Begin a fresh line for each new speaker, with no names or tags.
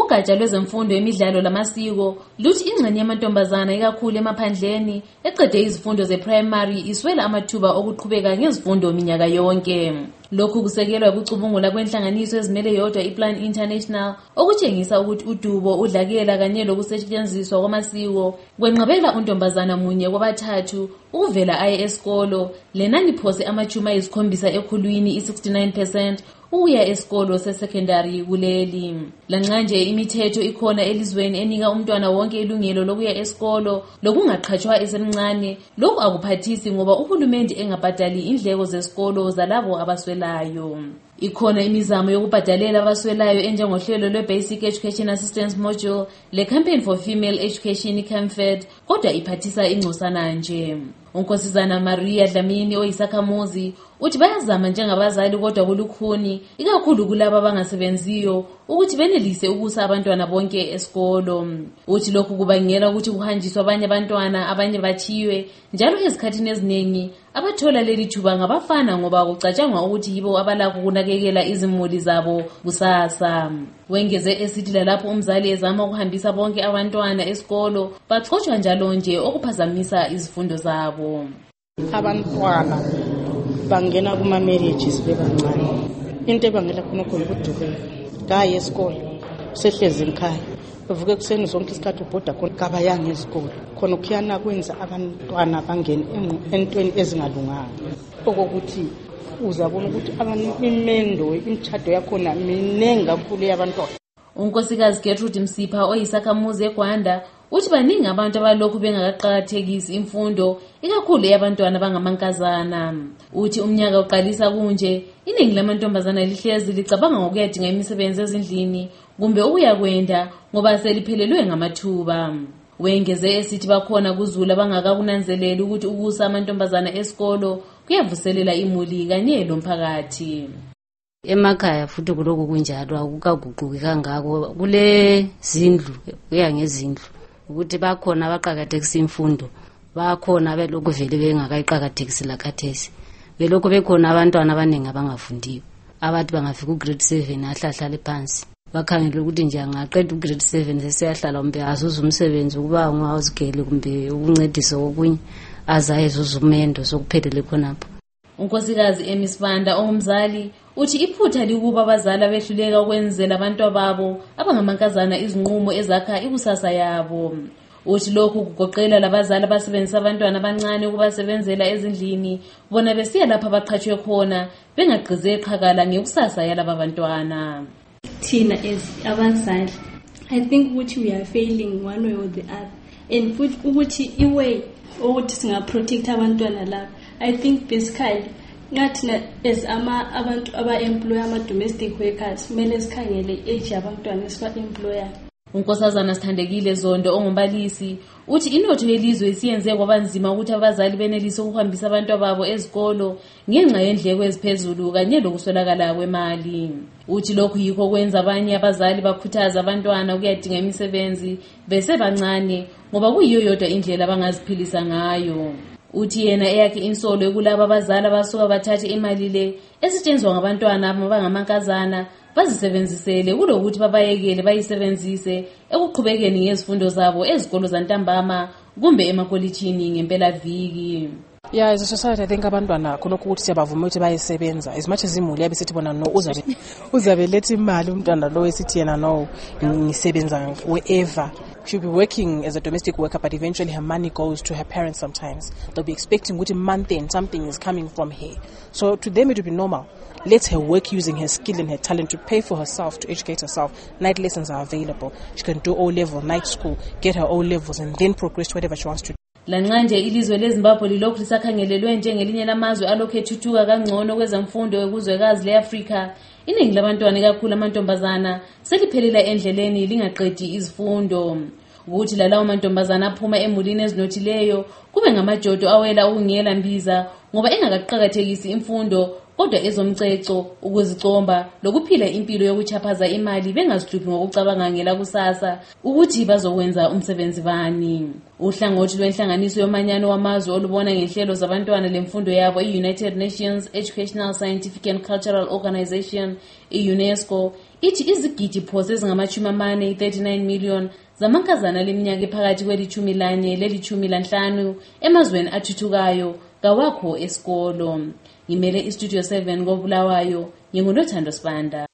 Ugatsha lwezemfundo yemidlalo lamasiko luthi ingxenye yamantombazana ikakhulu emaphandleni eqede izifundo ze-primary iswela amathuba okuqhubeka ngezifundo minyaka yonke. Lokhu kusekelwa kucubungula kwenhlanganiso ezimele yodwa iPlan International okutshengisa ukuthi udubo, udlakela kanye lokusetshenziswa kwamasiko kwenqabela untombazana munye kwabathathu ukuvela aye esikolo, lenani phose ama-70 ekhulwini i-69% ukuya esikolo se-secondary kuleli. Lanxa nje imithetho ikhona elizweni enika umntwana wonke ilungelo lokuya esikolo lokungaqhatshwa esemncane, lokhu akuphathisi ngoba uhulumende engabhadali indleko zesikolo zalabo abaswelayo. Ikhona imizamo yokubhadalela abaswelayo enjengohlelo lwe-Basic Education Assistance Module le-Campaign for Female Education CAMFED, kodwa iphathisa ingcosana nje. Unkosazana Maria Dlamini oyisakhamuzi uthi bayazama njengabazali kodwa kulukhuni ikakhulu kulabo abangasebenziyo ukuthi benelise ukusa abantwana bonke esikolo. Uthi lokhu kubangela ukuthi kuhanjiswe abanye abantwana, abanye bathiywe, njalo ezikhathini eziningi abathola leli thuba ngabafana ngoba kucatshangwa ukuthi yibo abalakho ukunakekela izimuli zabo kusasa. Wengeze esithi lapho umzali ezama ukuhambisa bonke abantwana esikolo baxotshwa njalo nje okuphazamisa izifundo zabo.
Abantwana bangena kuma-marriages bebancane. Into ebangela khonokho yikudubeka. Ngaye esikolo sehlezi ekhaya. Uvuke kuseni zonke isikhathi ubhoda khona kabayanga esikolo. Khona ukuyana kwenza abantwana bangena entweni ezingalunganga. Okokuthi uzabona ukuthi imendo imtshado yakhona minengi kakhulu yabantwana.
Unkosikazi Gertrude Msipha oyisakhamuzi eGwanda uthi baningi abantu abalokhu bengakaqakathekisi imfundo ikakhulu eyabantwana abangamankazana. Uthi umnyaka uqalisa kunje iningi lamantombazana lihlezi licabanga ngokuyadinga imisebenzi ezindlini kumbe ukuyakwenda ngoba seliphelelwe ngamathuba. Wengeze esithi bakhona kuzulu abangakakunanzeleli ukuthi ukusa amantombazana esikolo kuyavuselela imuli kanye lomphakathi.
Emakhaya futhi kuloko kunjalo akukaguquki kangako kule zindlu kuya ngezindlu ukuthi bakhona abaqhakathekisa imfundo, bakhona belokhu vele bengakayiqhakathekisi lakhathesi, belokhu bekhona abantwana abaningi abangafundiyo abathi bangafika ku-grade 7 ahlahlale phansi bakhangela ukuthi nje angaqeda u-grade 7 sesiyahlala umbe azuza umsebenzi ukuba ungawuzigele kumbe ukuncedisa okunye azayezuza umendo sokuphelele khonapho.
Unkosikazi emisibanda ongumzali uthi iphutha likuba abazali behluleka ukwenzela abantu babo abangamankazana izinqumo ezakha ikusasa yabo. Uthi lokhu kugoqela labazali abasebenzisa abantwana abancane ukubasebenzela ezindlini bona besiya lapha abaqhatshwe khona bengagqize eqhakala ngekusasa yalaba bantwana.
Thina as abazali, I think ukuthi we are failing one way or the other, and futhi ukuthi iway ukuthi singaprotect abantwana labo, I think basically ngathi as abantu aba-employer ama-domestic workers kumele sikhangele age yabantwana esiba-employer.
Unkosazana Sithandekile Zondo ongumbalisi uthi inotho yelizwe isiyenze kwabanzima ukuthi abazali benelise ukuhambisa abantu babo ezikolo ngenxa yendleko eziphezulu kanye lokuswelakala kwemali. Uthi lokhu yikho kwenza abanye abazali bakhuthaza abantwana ukuyadinga imisebenzi besebancane ngoba kuyiyo yodwa indlela abangaziphilisa ngayo. Uthi yena eyakhe insolo ekulaba abazali abasuka bathathe imali le esetshenziswa ngabantwana abangamankazana bazisebenzisele kulokuthi babayekele bayisebenzise ekuqhubekeni ngezifundo zabo ezikolo zantambama kumbe emakolitshini ngempela viki.
Yeah, as a society, I think abantwana khonokho ukuthi siyabavuma ukuthi bayesebenza as much as imuli yabe sithi bona no uzabe lethi imali umntwana lo esithi yena no ngisebenza wherever. She'll be working as a domestic worker, but eventually her money goes to her parents sometimes. They'll be expecting that month end something is coming from her. So to them it would be normal. Let her work using her skill and her talent to pay for herself, to educate herself. Night lessons are available. She can do O-level, night school, get her O-levels and then progress to whatever she wants to do.
Lanxa nje ilizwe leZimbabwe lilokhu lisakhangelelwe njengelinye lamazwe alokhu ethuthuka kangcono kwezemfundo ekuzwekazi leAfrika, iningi labantwana kakhulu amantombazana seliphelela endleleni lingaqedi izifundo. Ukuthi lalawo mantombazana aphuma emulini ezinothileyo kube ngamajodo awela ukungela mbiza ngoba engakaqhakathekisi imfundo kodwa ezomceco, ukuzicomba lokuphila impilo yokuchaphaza imali bengazihluphi ngokucabanga ngelakusasa ukuthi bazokwenza umsebenzi bani. Uhlangothi lwenhlanganiso yomanyano wamazwe olubona ngehlelo zabantwana lemfundo yabo i-United Nations Educational, Scientific and Cultural Organization, i-UNESCO, ithi izigidi phose ezingama-40, 39 million zamankazana leminyaka ephakathi kweli-11 leli-15 emazweni athuthukayo kawakho esikolo. Ngimele iStudio 7 koBulawayo, nginguNothando Sibanda.